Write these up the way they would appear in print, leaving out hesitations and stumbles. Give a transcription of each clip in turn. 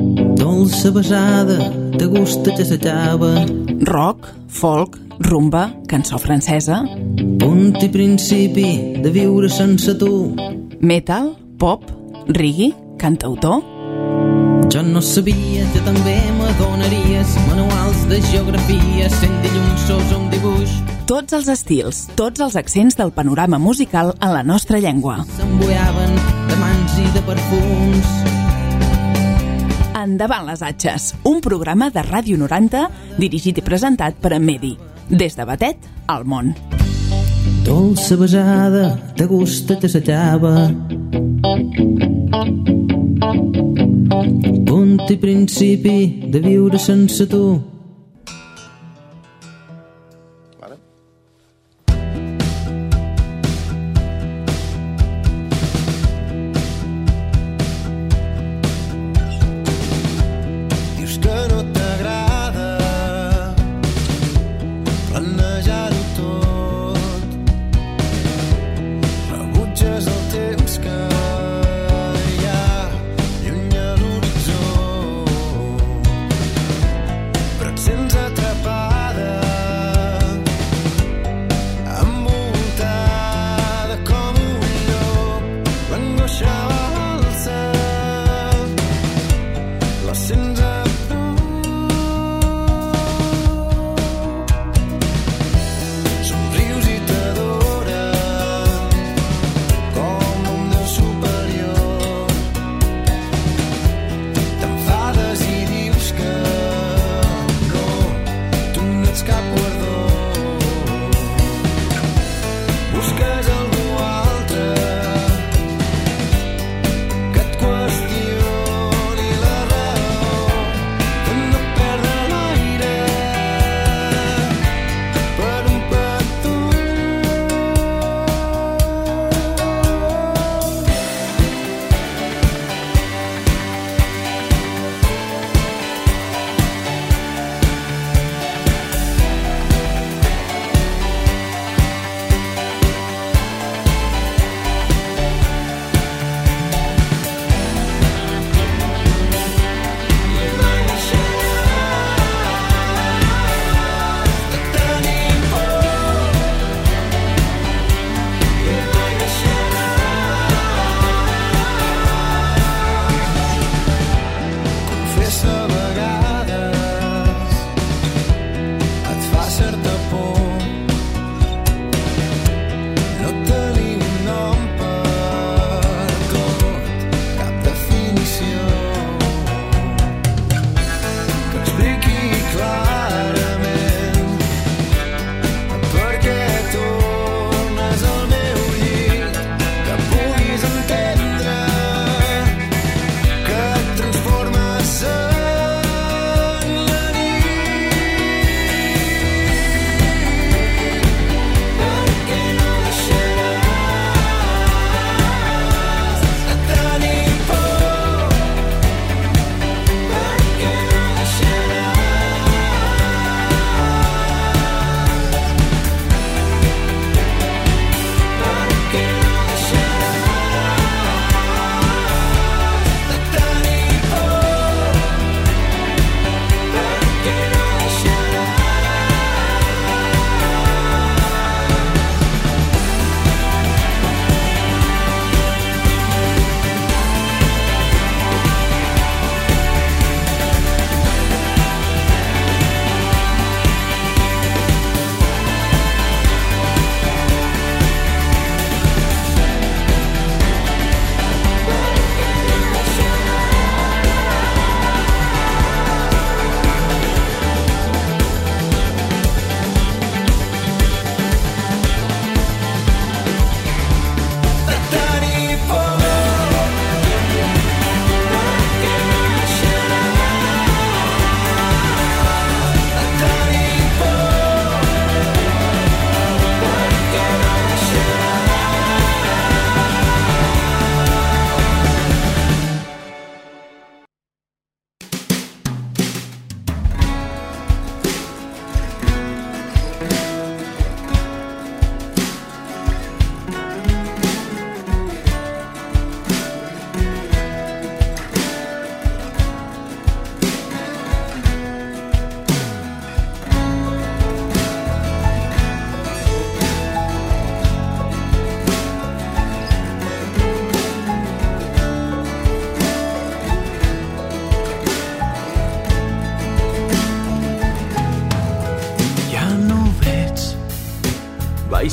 Dolça besada, de gust que s'acaba. Rock, folk, rumba, cançó francesa. Punt i principi de viure sense tu. Metal, pop, reggae, cantautor. Jo no sabia que també m'adonaries manuals de geografia, sent dilluns sos un dibuix. Tots els estils, tots els accents del panorama musical en la nostra llengua. S'embuiaven de mans i de perfums. Endavant les atxes, un programa de Ràdio 90 dirigit i presentat per en Medi. Des de Batet al món. Dolça besada, de gust que s'acaba. Punt i principi de viure sense tu. Però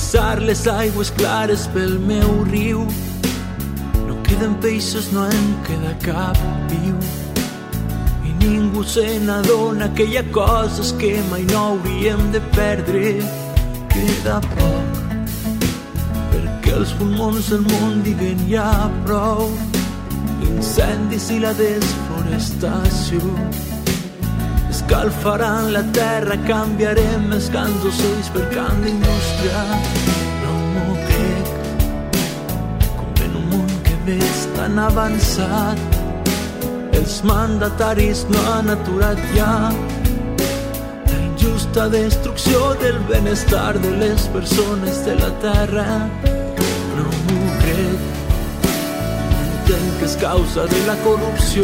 passar les aigües clares pel meu riu. No queden peixos, no en queda cap viu. I ningú se n'adona que hi ha coses que mai no hauríem de perdre. Queda poc perquè els pulmons del món diguen ja prou. Incendis i la desforestació escalfaran la terra, canviarem els cants d'ocells per cant d'indústria. No m'ho crec, com en un món que ves tan avançat, els mandataris no han aturat ja la injusta destrucció del benestar de les persones de la terra. No m'ho crec, que és causa de la corrupció,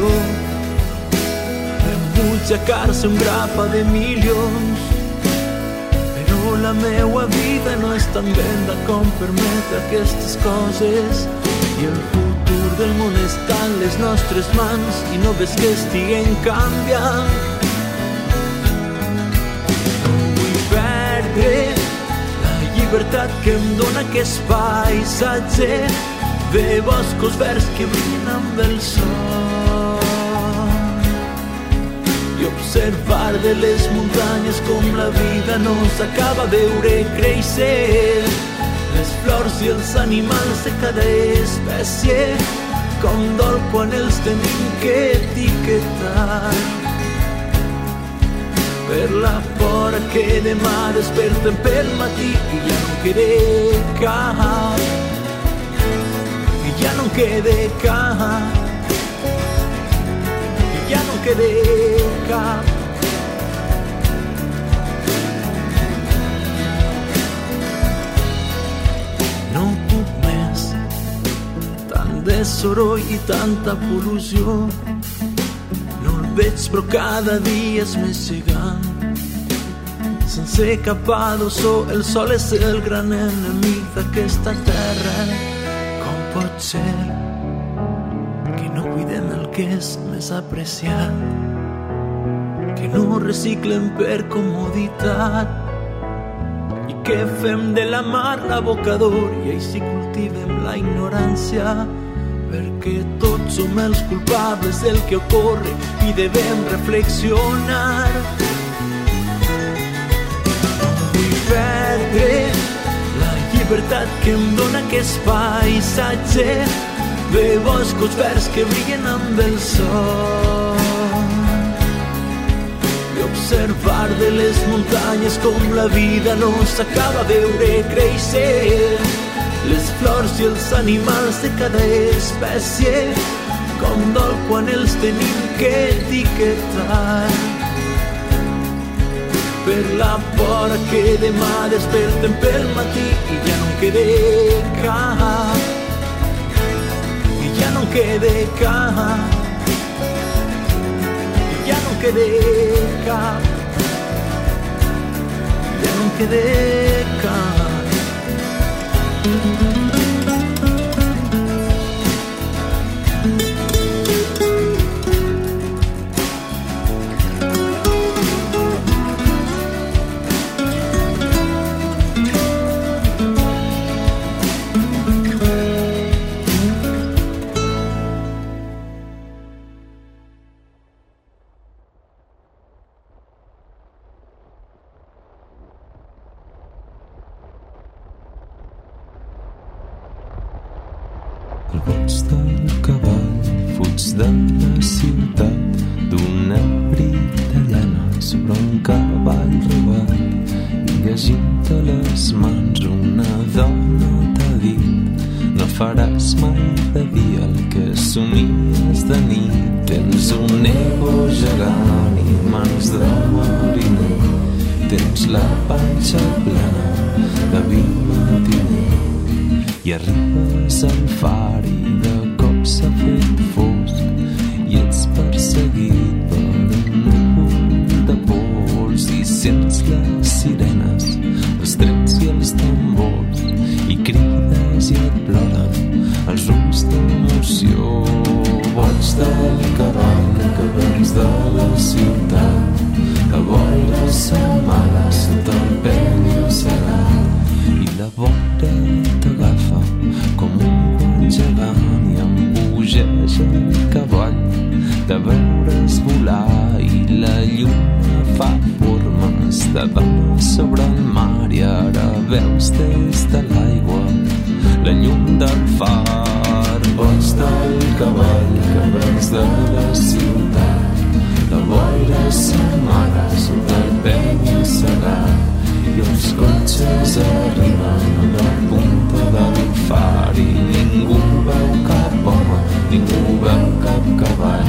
embutxacar-se un grapa de milions. Però la meua vida no és tan benda com permetre aquestes coses, i el futur del món està en les nostres mans i no ves que estiguen canviant. No vull perdre la llibertat que em dona aquest paisatge de boscos verds que brillen amb el sol, i observar de les muntanyes com la vida no s'acaba, veure créixer les flors i els animals de cada espècie. Com dol quan els tenim que etiquetar, per la por que demà desperten pel matí i ja no quede cap. Ja no quede cap, ja no quede cap. No puc més, tant de soroll i tanta pol·lució. No el veig però cada dia és més gegant. Sense cap adoçó, el sol és el gran enemic d'aquesta terra. Pot ser que no cuidem el que és més apreciat, que no reciclem per comoditat i que fem de la mar l'abocador i així cultivem la ignorància, perquè tots som els culpables del que ocorre i devem reflexionar. No vull perdre llibertat que em dona aquest paisatge de boscos verds que brillen amb el sol, i observar de les muntanyes com la vida no s'acaba, veure créixer les flors i els animals de cada espècie. Com dol quan els tenim que etiquetar, per la por que demà desperten pel matí i ja no quede cap, i ja no quede cap, i ja no quede cap, ja no quede cap. El goig del cavall fuig de la ciutat d'una britallana sobre un cavall robat, i llegint a les mans una dona t'ha dit: no faràs mai de dia el que somies de nit. Tens un ego gegant i mans de mariner, tens la panxa plena de vi matiner, i arribes al far i de cop s'ha fet fosc i ets perseguit per un núvol de pols i sents les sirenes, els trets i els tambors i crides i et ploren els ulls d'emoció. Boig del cavall que vens de la ciutat, que boira sa mare sota el pèl i el segat, i la boira t'agafa com un quan gegant i embogeix el cavall de veure's volar i la lluna fa formes de dona sobre el mar i ara veus des de l'aigua la llum del far. Vols del cavall que veus de la ciutat, la boira s'amaga sota el penya-segat i els cotxes arriben a la punta del far i ningú veu cap home, ningú veu cap cavall.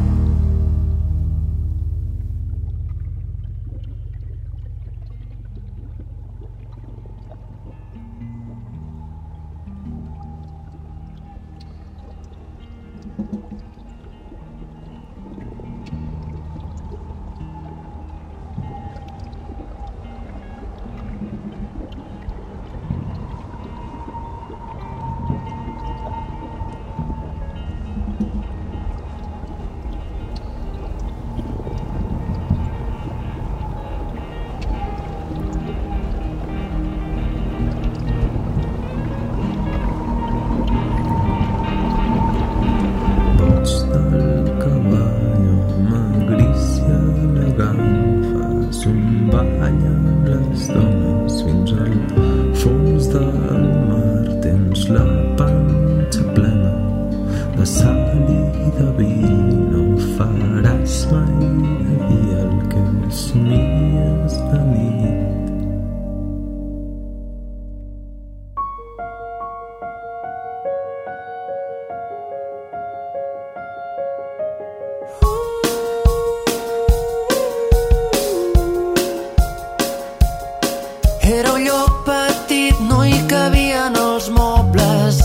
Era un lloc petit, no hi cabien els mobles.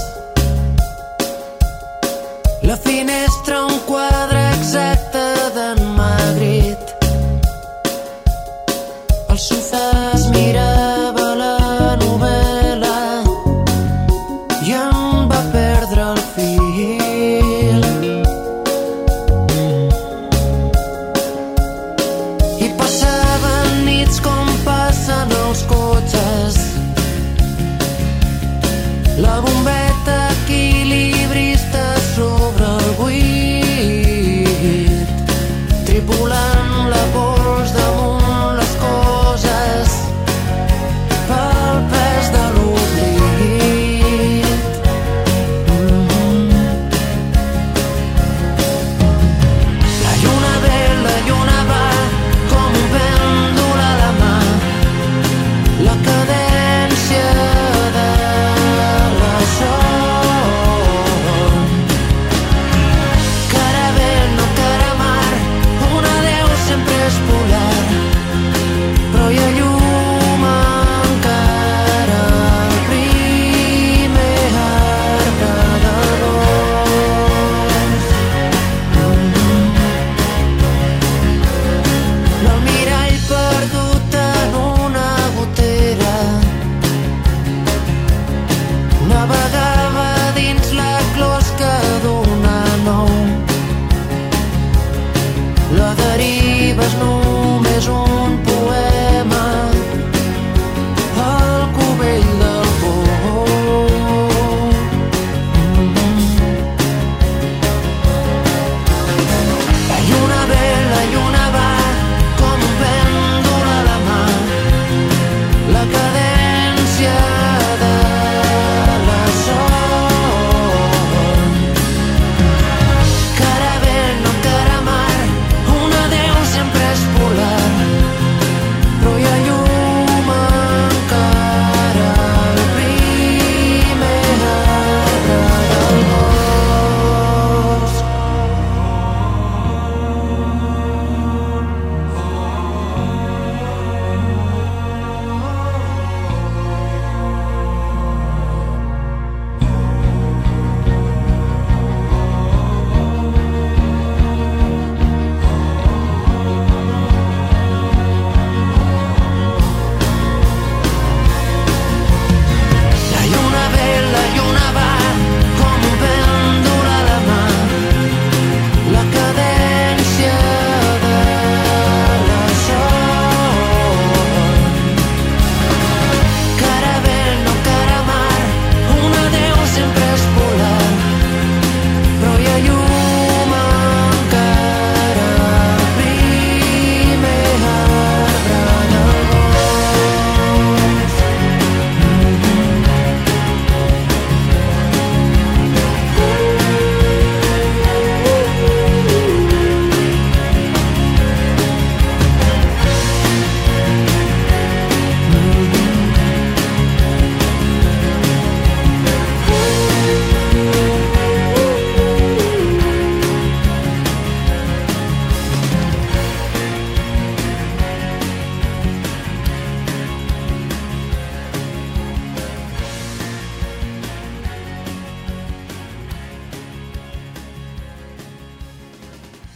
La finestra un quadre exacte d'en Magritte. Al sofà es mirava la novel·la i em va perdre el fil. I passaven nits com passen els cotxes. La bombeta equilibrista sobre el buit, tripulant la pols damunt les coses pel pes de l'oblit. La lluna ve, la lluna va, com un pèndol a la mà. La cadència de la son. Cara vent o cara mar, un adeu sempre és polar, però hi ha llum encara al primer arbre de dos. L'almirall perdut en una gotera navegava dins la closca d'una nou. La deriva és només un poema al cubell del pou. La lluna ve, la lluna va, com un pèndol a la mà. La cadència de la son. Cara vent o cara mar, un adeu sempre és polar,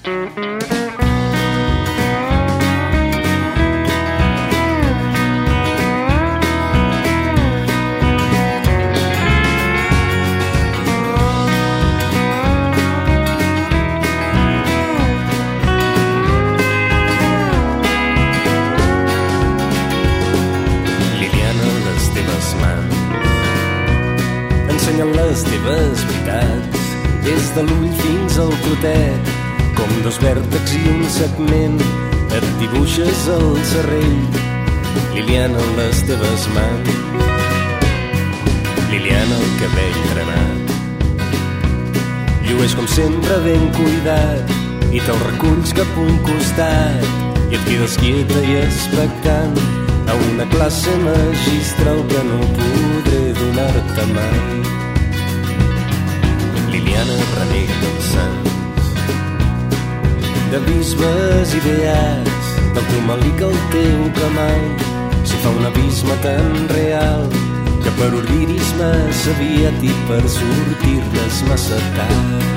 Les teves veritats des de l'ull fins al clotet, com dos vèrtexs i un segment et dibuixes el cerrell. Liliana, les teves mans, Liliana, el cabell granat, llueix com sempre ben cuidat i te'l reculls cap a un costat i et quedes quieta i expectant a una classe magistral que no podré donar-te mai. Liliana renega dels sants, de bisbes i beats, del teu malic al teu camall. S'hi fa un abisme tan real que per obrir-hi's massa aviat i per sortir-ne's massa tard.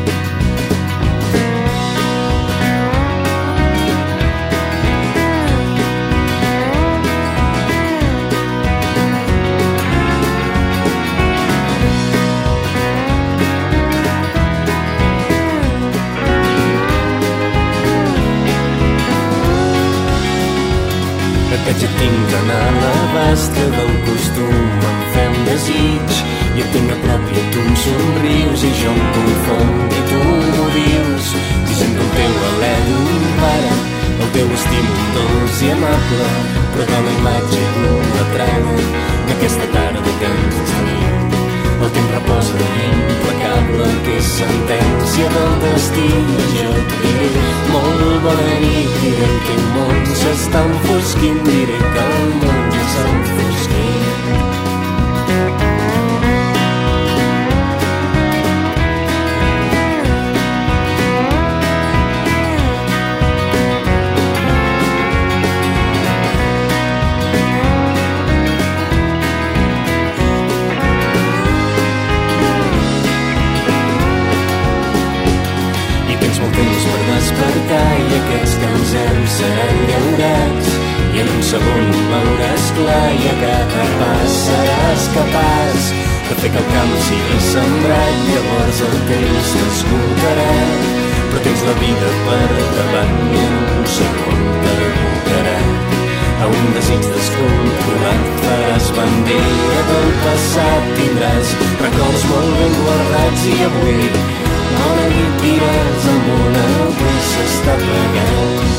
Que tinc d'anar a l'abast que del costum em fem desig i et tinc a prop i tu em somrius i jo em confonc i tu m'ho dius i sento el teu alè d'un pare, el teu estímul dolç i amable, però de la imatge d'una trama d'aquesta tarda que ens tenim. El temps reposa implacable, que és sentència del destí. Jo et diré molt bona nit, diré que el món s'està enfosquint, diré que el món s'està enfosquint. I aquests que ens hem seran llaurats i en un segon ho veuràs clar i a cada pas seràs capaç de fer que el camp sigui sembrat. Llavors el temps t'escoltarà, però tens la vida per davant i en un segon t'abocarà a un desig descontrolat. Faràs bandera del passat, tindràs records molt ben guardats i avui bona nit diràs al món el que s'està apagant.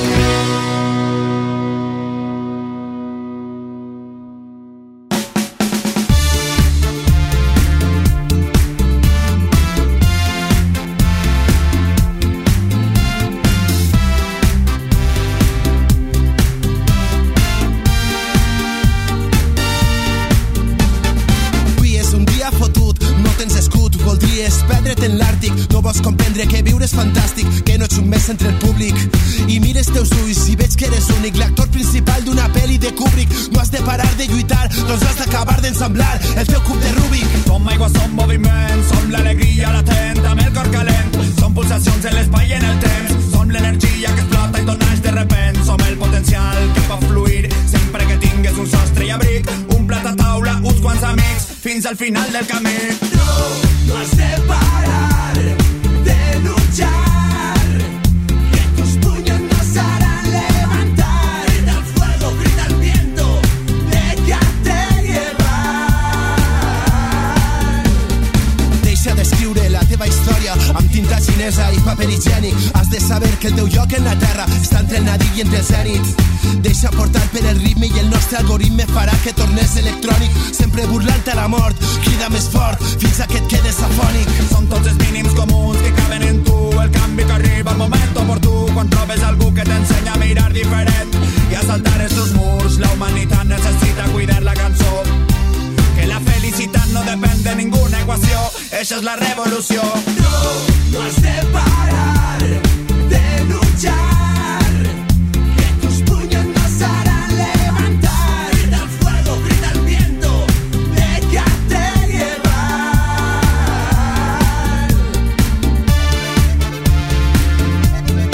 En l'Àrtic, no vols comprendre que viure és fantàstic, que no ets un mes entre el públic i mires teus ulls i veig que eres únic, l'actor principal d'una pel·li de Kubrick. No has de parar de lluitar, doncs has d'acabar d'ensamblar el teu cub de Rubik. Som aigua, som moviment, som l'alegria latent amb el cor calent, som pulsacions en l'espai i en el temps, som l'energia que explota i tornaix de repent, som el potencial que pot fluir sempre que tingues un sostre i abric, un plat a taula, uns quants amics fins al final del camí. No has de parar de luchar, que tus puños nos harán levantar. Grita el fuego, grita el viento, déjate llevar. Deixa d'escriure la teva història amb tinta xinesa i paper higiènic. Has de saber que el teu lloc en la terra està entre el nadic i entre el zènit. Deixa portar per el ritme i el nostre algoritme farà que tornes electrònic, sempre burlant a la mort. Crida més fort fins a que et quedes afònic. Són tots els mínims comuns que caben en tu, el canvi que arriba al moment oportú, quan trobes algú que t'ensenya a mirar diferent i a saltar estos murs. La humanitat necessita cuidar la cançó, que la felicitat no depèn de ninguna equació. Eixa és la revolució. No has de parar de luchar, que tus puños nos harán levantar. Grita el fuego, grita el viento, déjate llevar.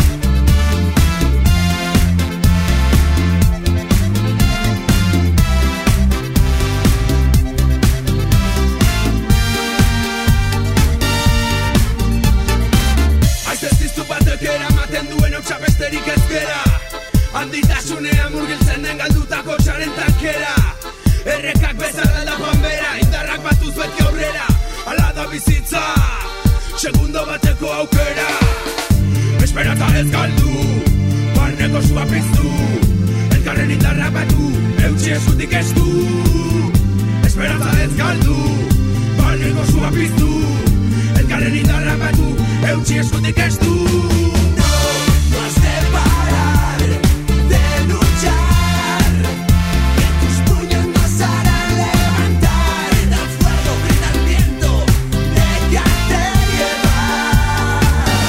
neutxa besterik ez gera. Handitasunean murgiltzen den galdutako txaren tankera. Errekak bezala da panbera, indarrak batuz beti aurrera. Ala da bizitza, segundo bateko aukera. Esperata ez galdu, barneko sua piztu. Elkarren indarrak batu, eutxi eskutik ez du. Esperata ez galdu, barneko sua piztu. Elkarren indarrak batu, eutxi eskutik ez du. No has de parar de luchar, que tus puños nos harán levantar. Del fuego grita el viento, déjate llevar.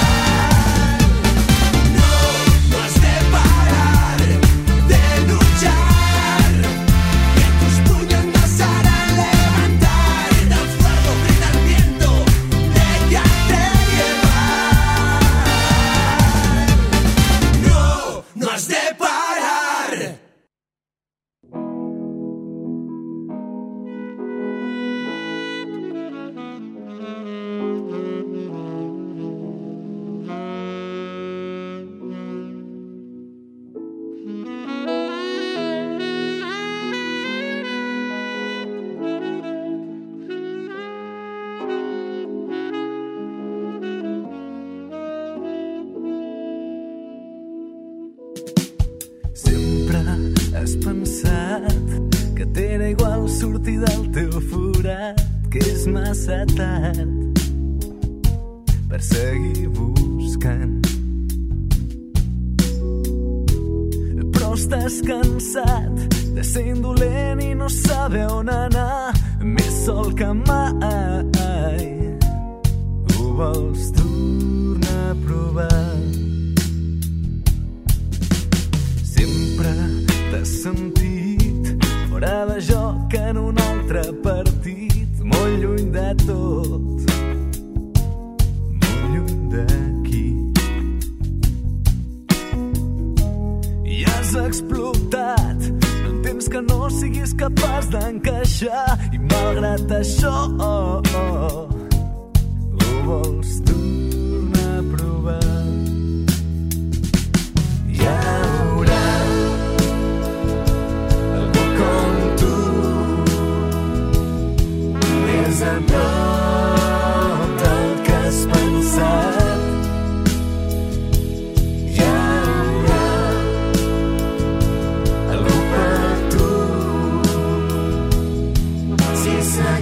No has de parar de luchar, que tus puños nos harán levantar. Del fuego grita el viento, déjate llevar. No has de parar. Sempre has pensat que t'era igual sortir del teu forat, que és massa tard per seguir buscant. Però estàs cansat de ser indolent i no saber on anar, més sol que mai. Ho vols tornar a provar. Sempre t'has sentit fora de joc en un altre partit, molt lluny de tot, molt lluny d'aquí. I has explotat, no entens que no siguis capaç d'encaixar, i malgrat això ho vols tornar a provar. Hi haurà algú com tu, més a prop del que has pensat. Hi haurà algú per tu, si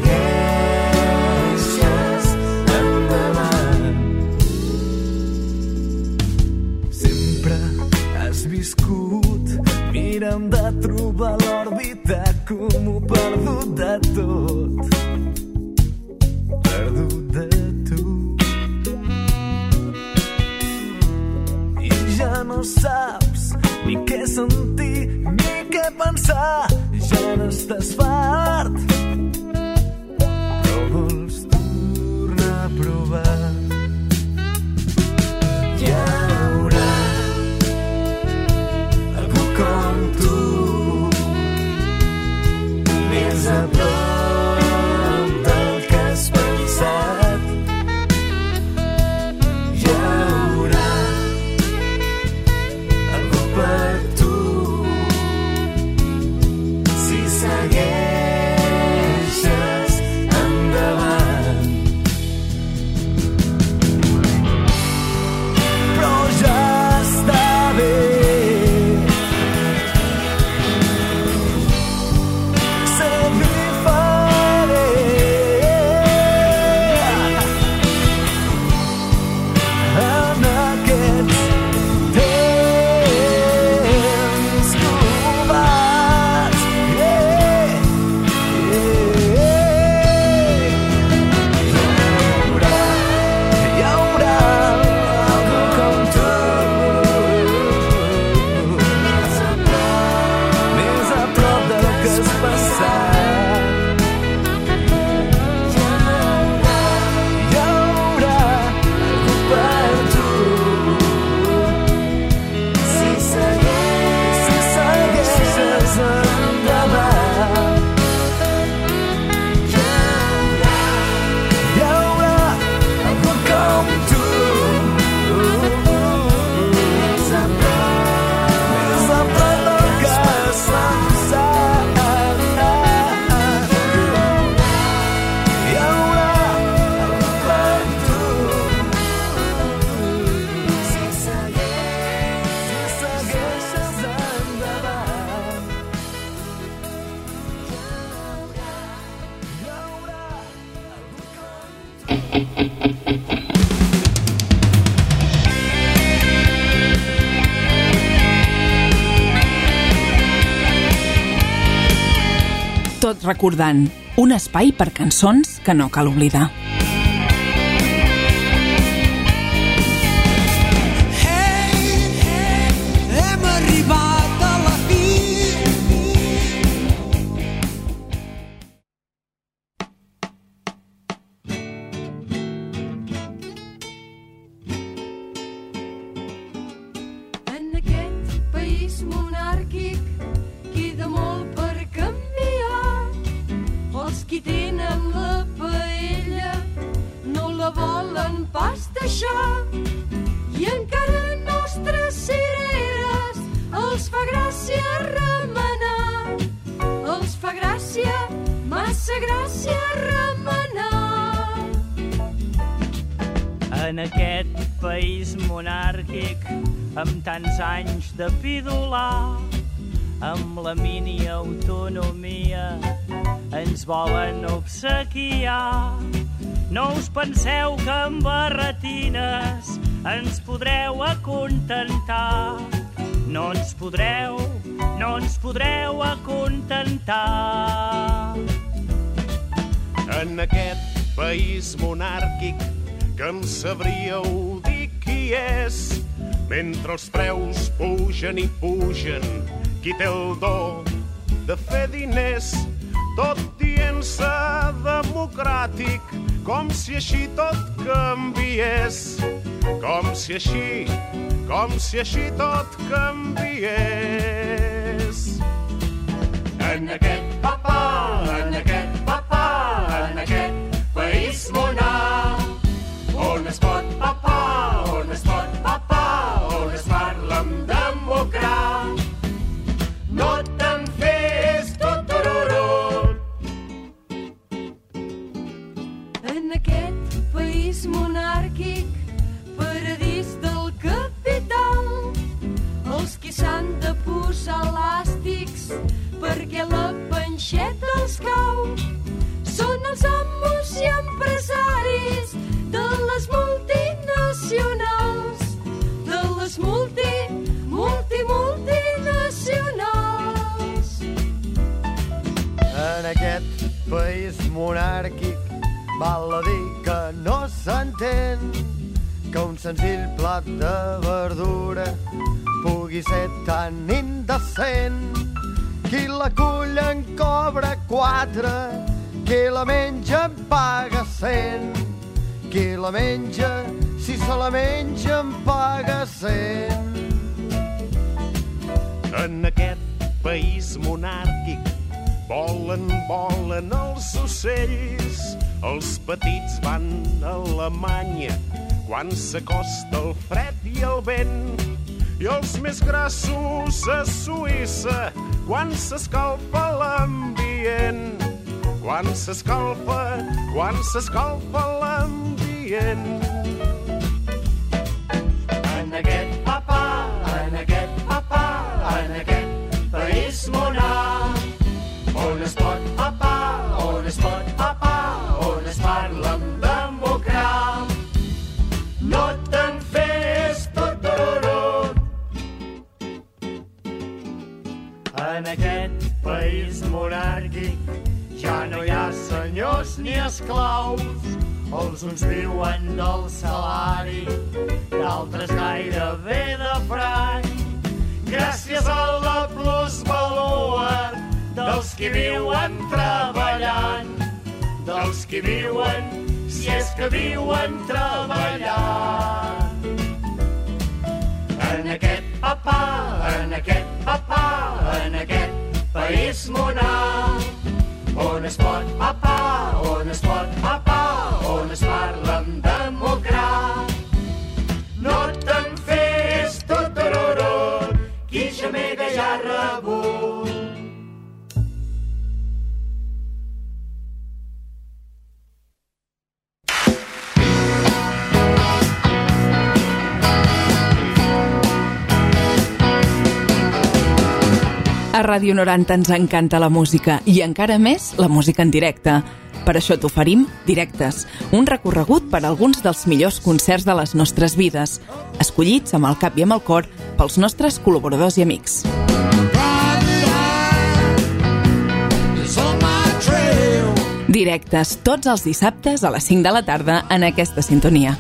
segueixes endavant. Sempre has viscut mirant de trobar l'òrbita comú, perdut de tot, perdut de tu. I ja no saps ni què sentir ni què pensar, ja n'estàs fart, però vols tornar a provar. Hi haurà algú com tu, més a prop del que has pensat. Hi haurà algú per tu, si segueixes Tot recordant un espai per cançons que no cal oblidar. Hem arribat a la fi. En aquest país monàrquic queda molt per canviar. Els qui tenen la paella no la volen pas deixar. I encara nostres cireres els fa gràcia remenar. Els fa gràcia, massa gràcia remenar. En aquest país monàrquic, amb tants anys de pidolar, amb la mini-autonomia ens volen obsequiar. No us penseu que amb barretines ens podreu acontentar. No ens podreu acontentar. En aquest país monàrquic que em sabríeu dir qui és, mentre els preus pugen i pugen, qui té el do de fer diners, tot dient-se democràtic, com si així tot canviés, com si així tot canviés. En aquest país monàrquic, on es pot papar, on es parla amb democràcia. No te'n fes tot tururut. En aquest país monàrquic, paradís del capital, els qui s'han de posar elàstics perquè la panxeta els cau són els amos i empresaris de les multinacionals, de les multinacionals. En aquest país monàrquic val a dir que no s'entén que un senzill plat de verdura pugui ser tan indecent. Qui la cull en cobra 4, qui la menja en paga 100. Qui la menja, si se la menja en paga 100. En aquest país monàrquic volen els ocells. Els petits van a Alemanya quan s'acosta el fred i el vent, i els més grassos a Suïssa quan s'escalfa l'ambient. Quan s'escalfa l'ambient. En aquest país monàrquic, on es pot papar, on es parla amb democràcia. No te'n fes tot tururut. En aquest país monàrquic ja no hi ha senyors ni esclaus. Els uns viuen del salari, d'altres gairebé de franc. Gràcies a la plusvalua dels qui viuen treballant, dels qui viuen, si és que viuen treballant. En aquest país monàrquic, on es pot papar, on es parla amb democràcia. No te'n fes tot tururut, qui gemega ja ha rebut. A Ràdio 90 ens encanta la música i encara més la música en directe. Per això t'oferim Directes, un recorregut per alguns dels millors concerts de les nostres vides, escollits amb el cap i amb el cor pels nostres col·laboradors i amics. It's all my Directes, tots els dissabtes a les 5 de la tarda en aquesta sintonia.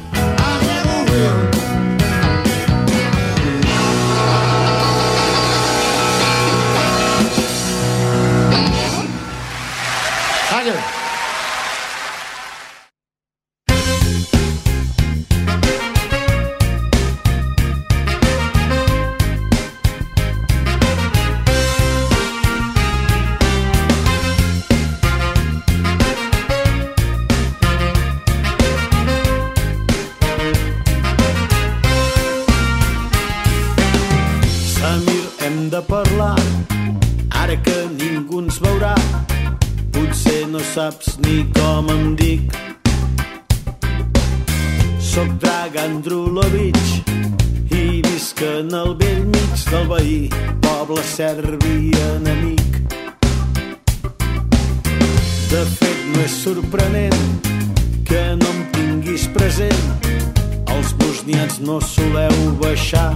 Saps ni com em dic. Soc Dragan Drulovich i visc en el vell mig del veí poble serbi enemic. De fet no és sorprenent que no em tinguis present. Els bosnians no soleu baixar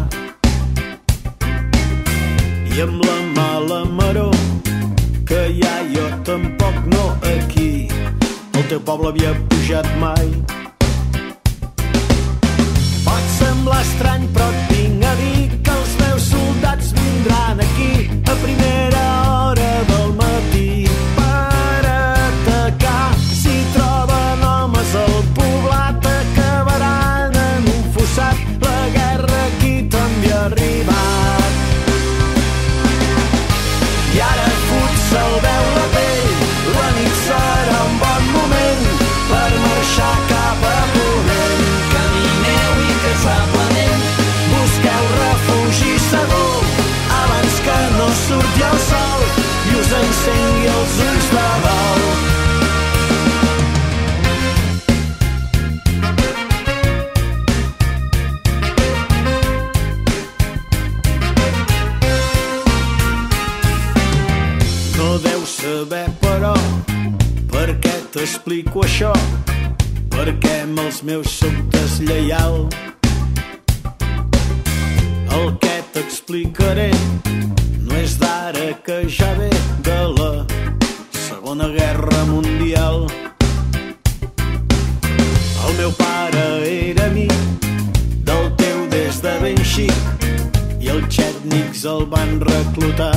i amb la mala maror que ja jo tampoc no aquí el teu poble havia pujat mai. Pot semblar estrany però et vinc a dir que els meus soldats vindran aquí a primera hora del matí per atacar. Si troben homes al poblat acabaran en un fossat. La guerra aquí també ha arribat i ara se'l veu la pell, la nit serà un bon moment per marxar cap a ponent. Camineu i casablement, busqueu refugi segur abans que no surti el sol i us encengui els ulls de dol. Saber però per què t'explico això, perquè amb els meus soc deslleial. El que t'explicaré no és d'ara, que ja ve de la Segona Guerra Mundial. El meu pare era amic del teu des de ben xic i els txètnics el van reclutar.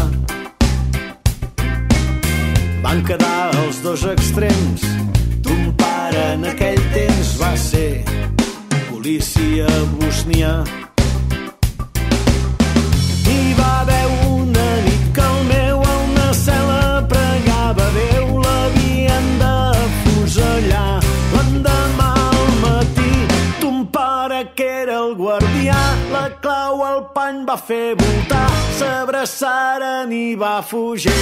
Van quedar els dos extrems. Ton pare en aquell temps va ser policia bosnià. Hi va haver una nit que el meu a una cel·la pregava Déu, l'havien d'afusellar. L'endemà al matí ton pare, que era el guardià, la clau al pany va fer voltar, s'abraçaren i va fugir.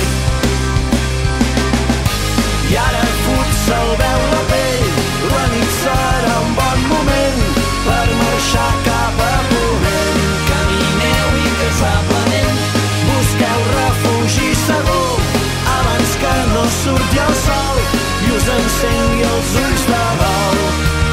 I ara fut se'l veu la pell, la nit serà un bon moment per marxar cap a ponent. Camineu i casablement, busqueu refugi segur abans que no surti el sol i us encengui els ulls de dol.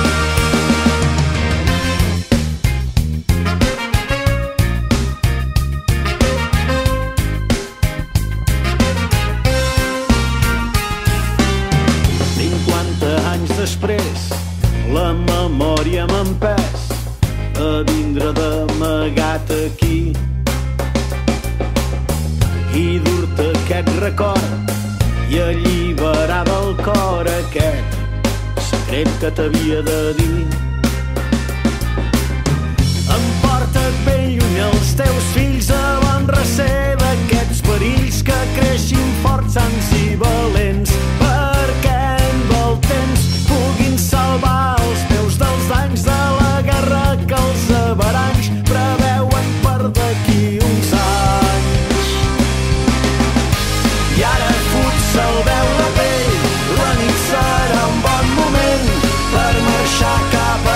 Després, la memòria m'ha empès a vindre d'amagat aquí i dur-te aquest record i alliberar del cor aquest secret que t'havia de dir. Emporta't ben lluny els teus fills a bon recer d'aquests perills, que creixin forts, sans i valents, perquè amb el temps puguin salvar els peus dels danys de la guerra que els averanys preveuen per d'aquí uns anys. I ara fut se'l veu la pell, la nit serà un bon moment per marxar cap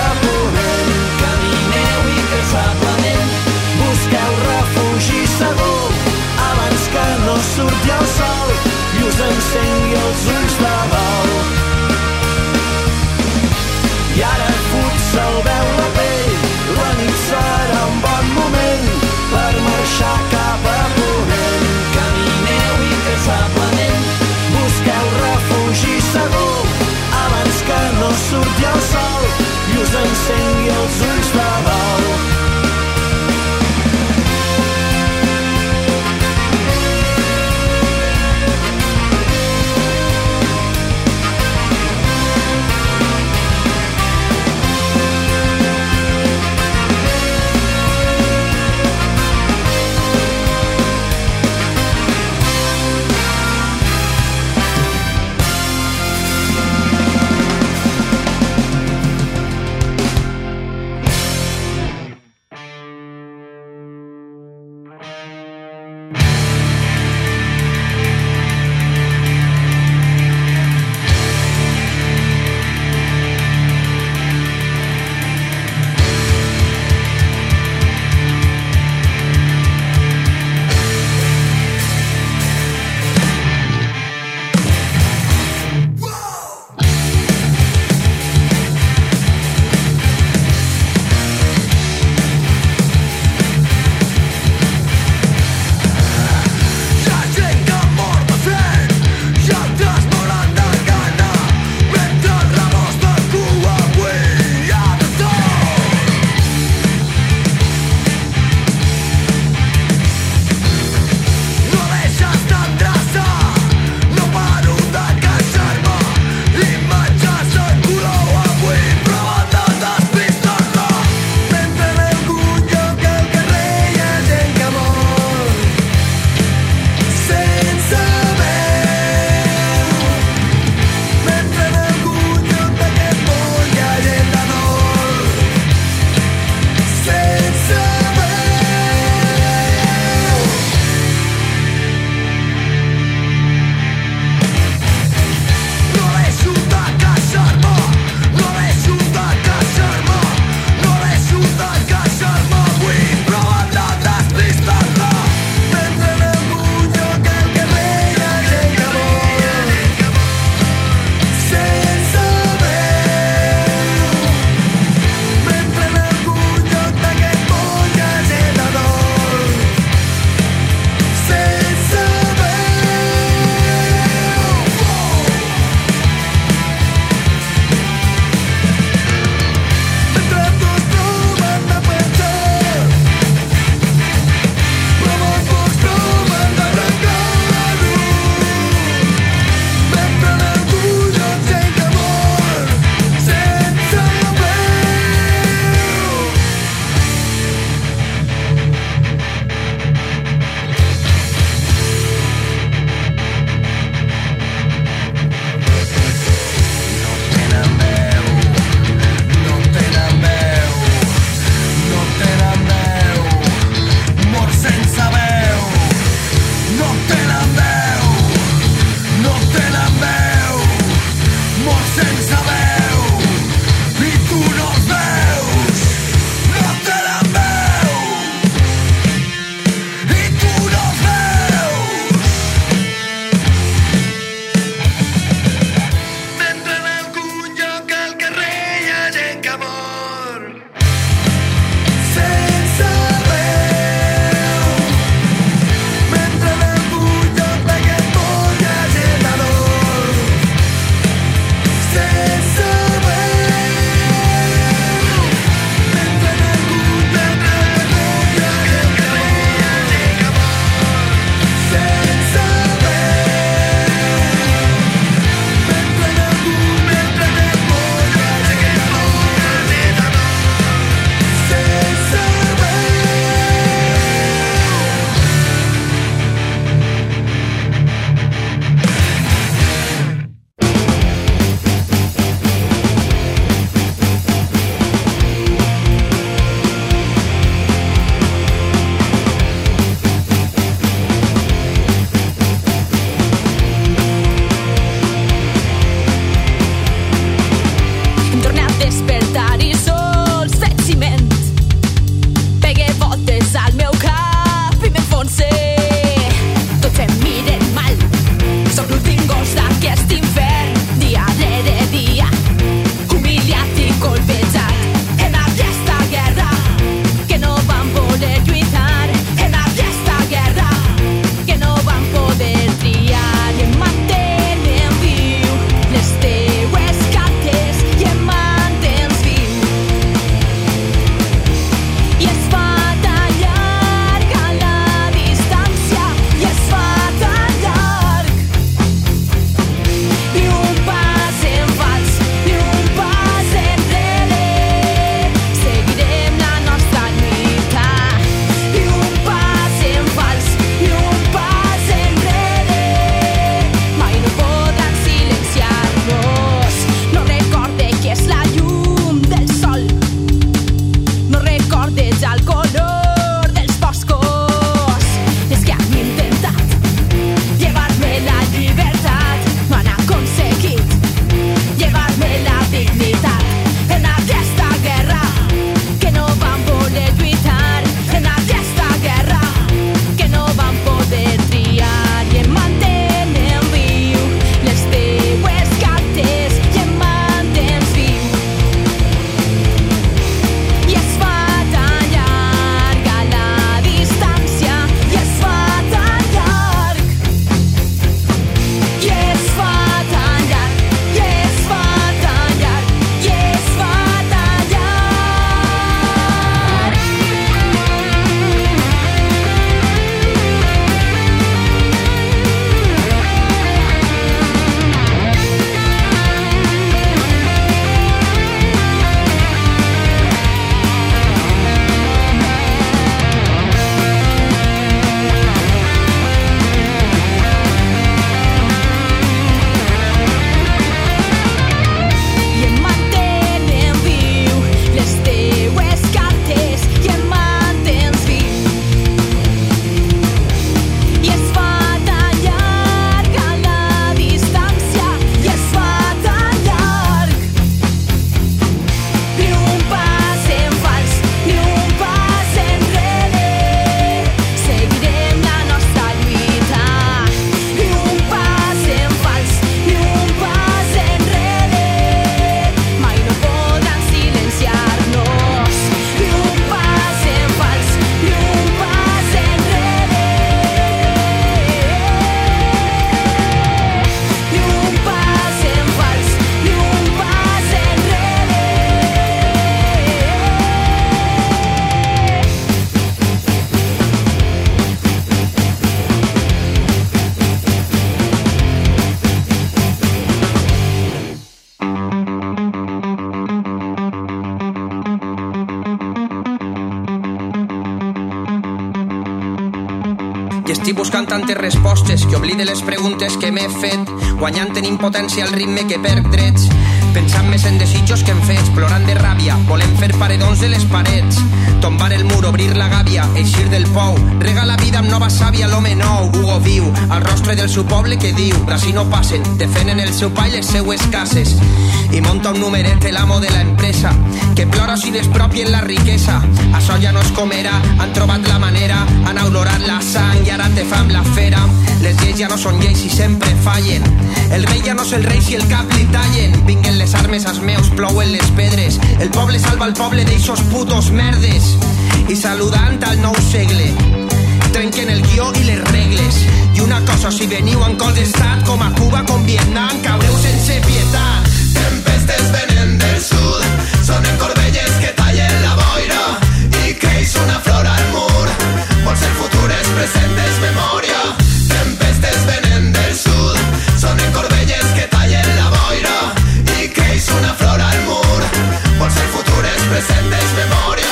I estic buscant tantes respostes que oblide les preguntes que m'he fet, guanyant en impotència el ritme que perc drets, pensant més en desitjos que en fets, plorant de ràbia, volem fer paredons de les parets, tombar el mur, obrir la gàbia, eixir del pou, rega la vida amb nova sàvia, l'home nou, Hugo viu, al rostre del seu poble que diu, d'ací no passen, defenen el seu pa i les seues cases, i monta un numeret l'amo de la empresa, que plora si despropien la riquesa, això ja no es comerà, han trobat la manera, han olorat la sang i ara te fa amb la fera, les lleis ja no són lleis i sempre fallen, el rei ja no és el rei si el cap li tallen, vinguen les armes als meus, plouen les pedres, el poble salva el poble d'eixos putos merdes, i saludant al nou segle, trenquen el guió i les regles, i una cosa, si veniu en cos d'estat, com a Cuba, com Vietnam, caureu sense pietat. Tempestes venen del sud, sonen corbelles que tallen la boira i creix una flor al mur, vols el futur és present, és memòria. Tempestes venen del sud, sonen corbelles que tallen la boira i creix una flor al mur, vols el futur és present, és memòria.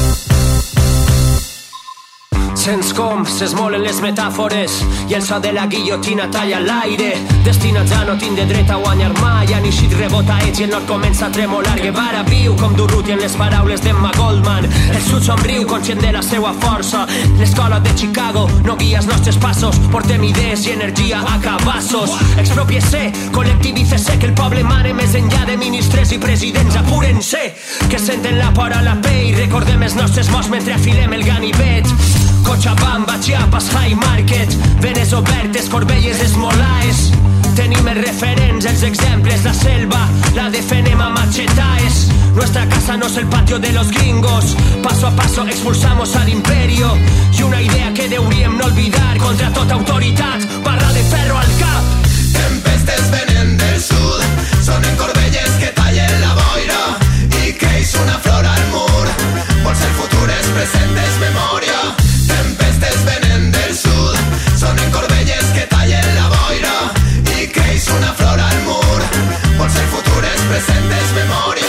Sents com s'esmolen les metàfores i el so de la guillotina talla l'aire, destinats a no tindre dret a guanyar mai, han eixit rebotaets i el nord comença a tremolar. Guevara viu com Durruti en les paraules d'Emma Goldman, el sud somriu conscient de la seua força, l'escola de Chicago no guia els nostres passos, portem idees i energia a cabassos, expropiese, col·lectivícese, que el poble mare més enllà de ministres i presidents, apúrense, que senten la por a la pell, recordem els nostres morts mentre afilem el ganivet, Cochabamba, Chiapas, High Market, venes obertes, Corbelles, Esmolaes. Tenim els referents, els exemples, la selva, la defenem a machetaes. Nuestra casa no es el patio de los gringos, paso a paso expulsamos al imperio. Y una idea que deuríem no olvidar, contra tota autoritat, barra de ferro al cap. Tempestes venen del sud, sonen corbelles que tallen la boira i creix una flor al mur, vols el futur és present, és memòria. Tempestes venen del sud, sonen corbelles que tallen la boira i creix una flor al mur, vols el futur és present, és memòria.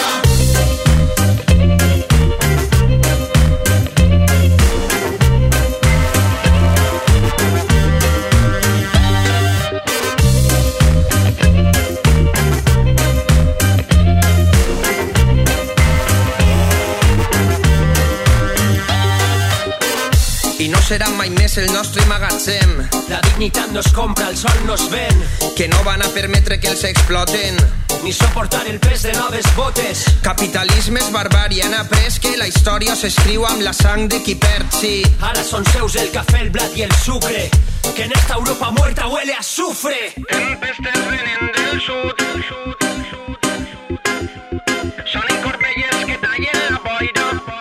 I no serà mai més el nostre magatzem. La dignitat no es compra, el sol no es ven. Que no van a permetre que els exploten, ni soportar el pes de noves botes. Capitalisme és barbària, han après que la història s'escriu amb la sang de qui perd, sí. Ara són seus el cafè, el blat i el sucre, que en esta Europa muerta huele a azufre. Tempestes venen del sud, sonen corbelles que tallen la boira.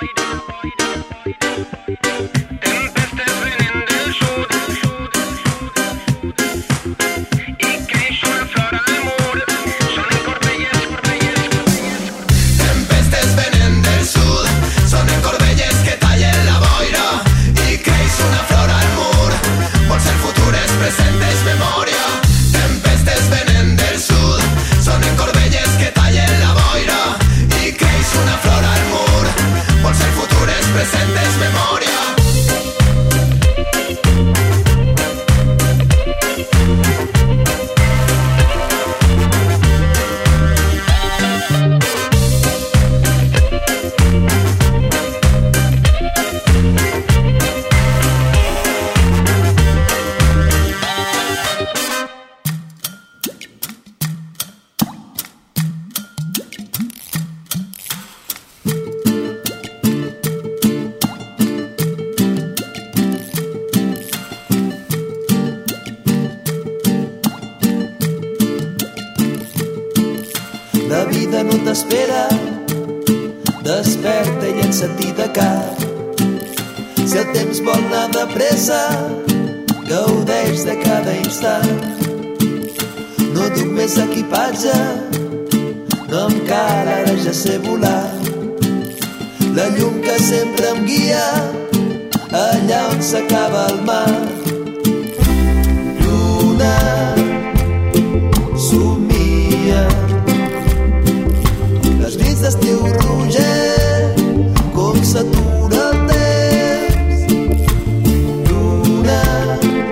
Present és memòria. Tempestes venen del sud, sonen corbelles que tallen la boira i creix una flor al mur, vols el futur és present, és memòria. La vida no t'espera, desperta i llença-t'hi de cap. Si el temps vol anar de pressa, gaudeix de cada instant. No duc més equipatge, no em cal ara ja sé volar. La llum que sempre em guia, allà on s'acaba el mar. Lluna, somia, les nits d'estiu rogen, com s'atura el temps. Lluna,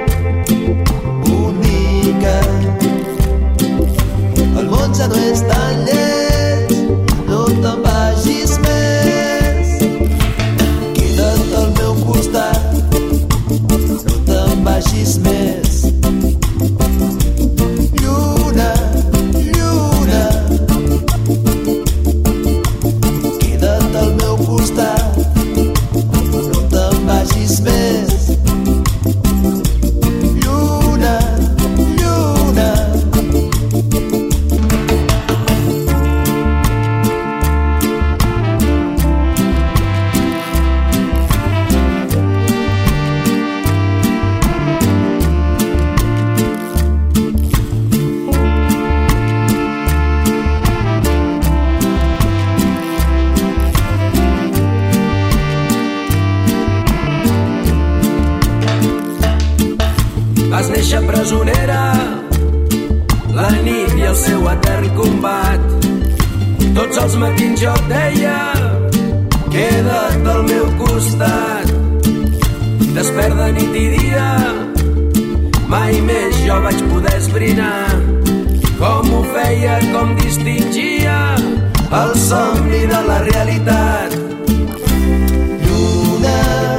Vas néixer presonera, la nit i el seu etern combat. Tots els matins jo et deia, queda't al meu costat. Despert de nit i dia, mai més jo vaig poder esbrinar com ho feia, com distingia el somni de la realitat. Lluna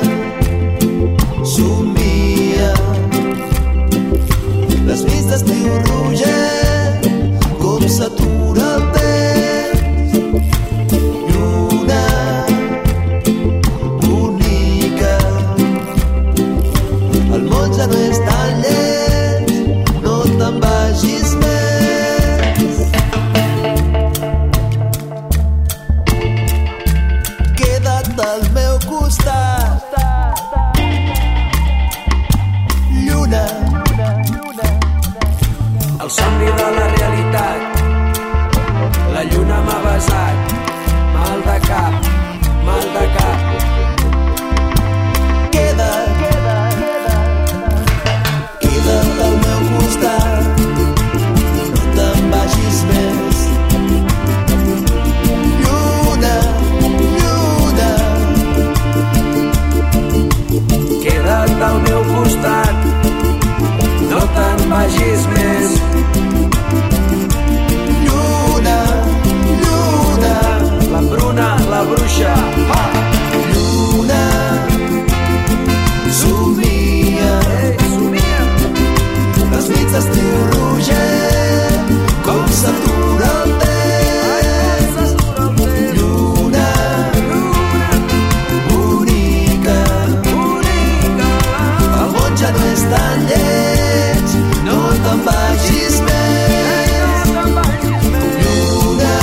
somia, les nits d'estiu rogen com s'atura el temps. Lluna bonica, el món ja no és tan lleig, no te'n vagis més. Queda't al meu costat. Lluna, el somni de la realitat. La lluna m'ha besat, mal de cap, mal de cap. Queda't al meu costat, no te'n vagis més. Lluna, lluna, Queda't al meu costat, no te'n vagis més. lluna, lluna, La Bruna, la bruixa. lluna somia, les nits d'estiu rogen com s'atura el temps. Lluna bonica, el món ja no és tan lleig, no te'n vagis més. Lluna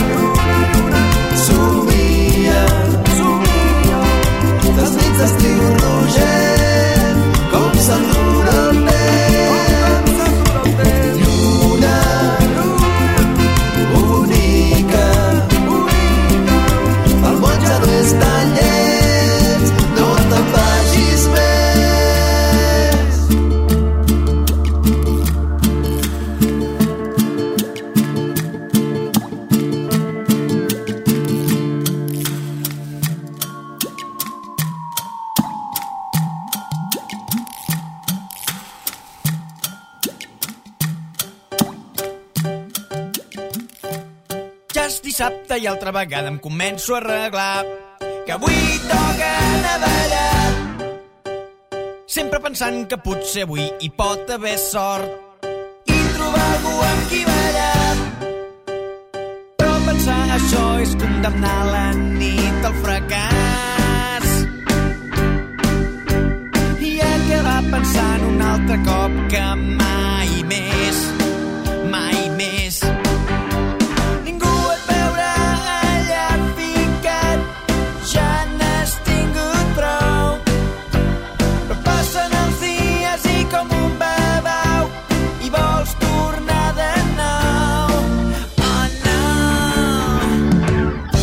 somia, les nits d'estiu rogen com s'atura el temps. Lluna bonica, el món ja no és tan lleig, no te'n vagis més. Ja és dissabte i altra vegada em començo a arreglar, que avui toca anar a ballar. Sempre pensant que potser avui hi pot haver sort i trobar algú amb qui ballar. Però pensar això és condemnar la nit al fracàs i acabar pensant un altre cop que mai més, mai més. Ningú et veurà allà ficat, ja n'has tingut prou. Però passen els dies i com un babau i vols tornar de nou. Oh no!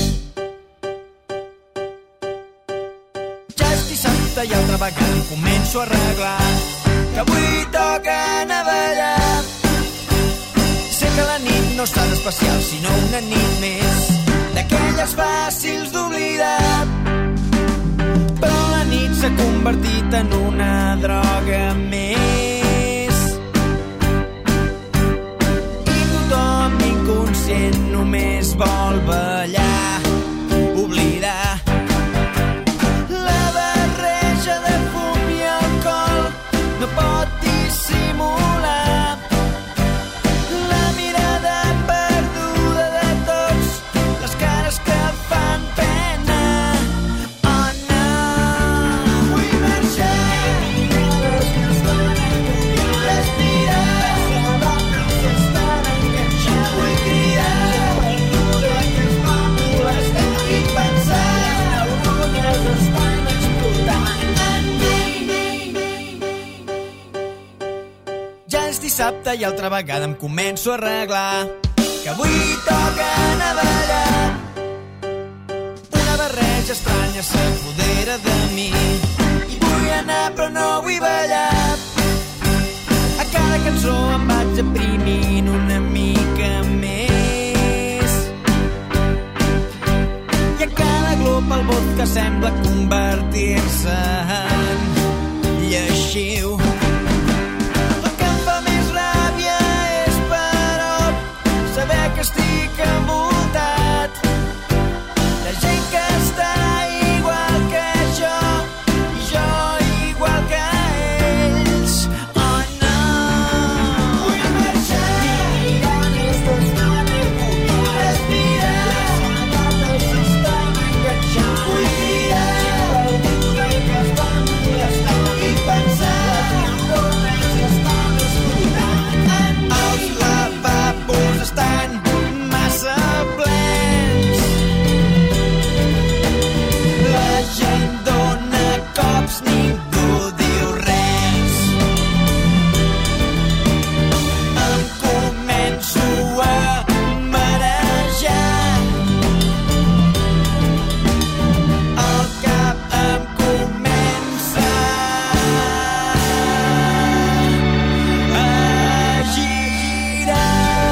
Ja és dissabte i altra vegada em començo a arreglar, que avui toca anar a ballar. Sé que la nit no és tan especial, sinó una nit més d'aquelles fàcils d'oblidar. Però la nit s'ha convertit en una droga més i tothom inconscient només vol ballar, oblidar. La barreja de fum i alcohol no pot dissimular la mirada perduda de tots, les cares que fan pena. Oh no! Vull marxar, respirar, s'estan enganxant. Vull cridar, i pensar, algunes estan explotant en mi. Ja és dissabte i altra vegada em començo a arreglar, que avui toca anar a ballar. Una barreja estranya s'apodera de mi i vull anar però no vull ballar. vaig aprimint una mica més. I a cada glop el vodka sembla convertir-se en lleixiu. El que em fa més ràbia és, però, saber que estic envoltat de gent que està igual que jo i jo igual que ells. Oh no, vull marxar, mirant els dos noms, respirar, el sistema enganxat. Vull mirar el mur que es va molestar i pensar com ells estan escoltant. Els lavabos estan massa plens. La gent dona cops, ningú diu res. Em començo a marejar. El cap em comença a girar.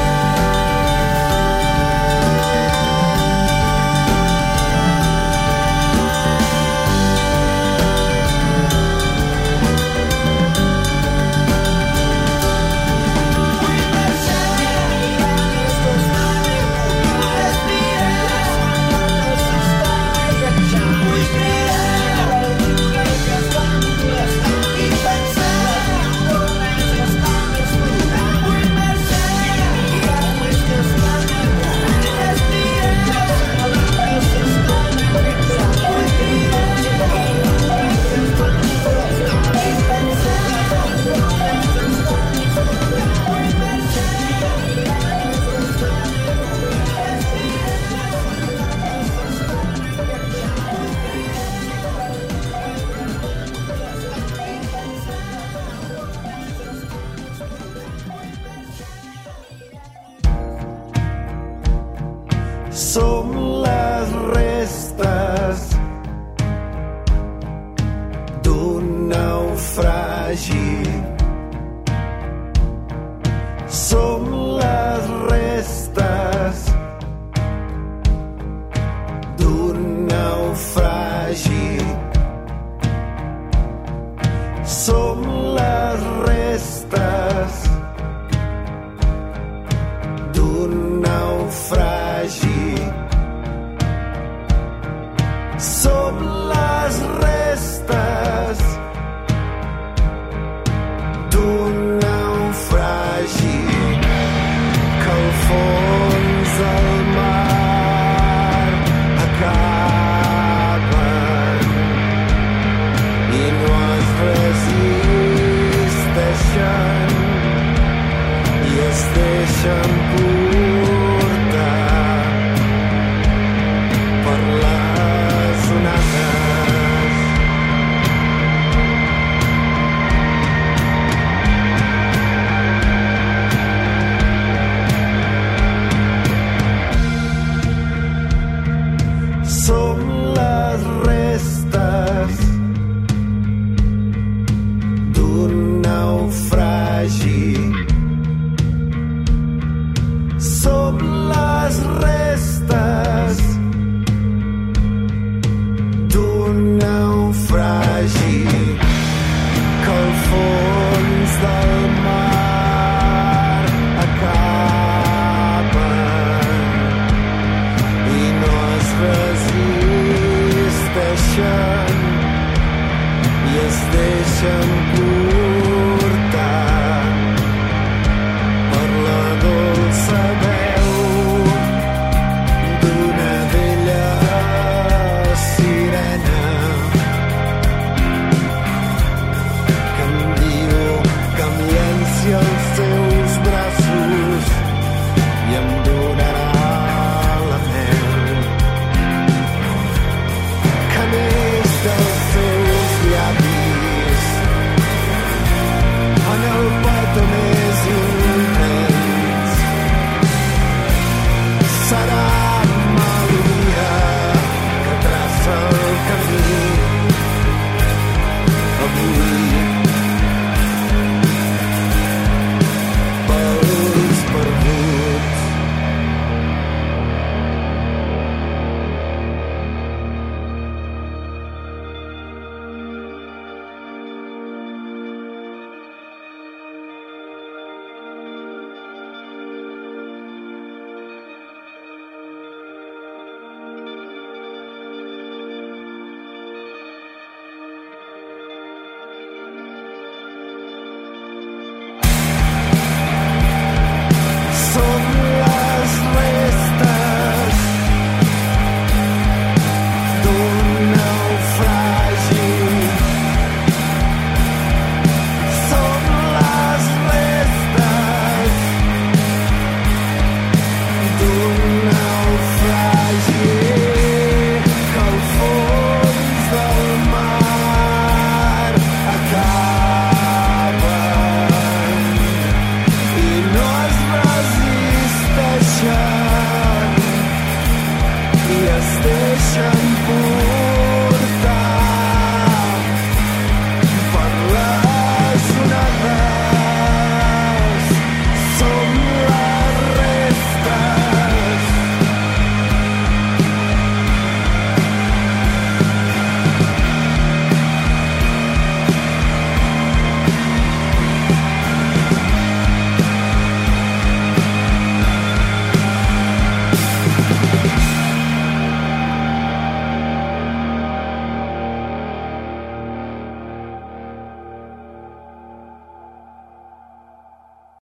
Som les restes d'un naufragi. Som les restes d'un naufragi. Som les restes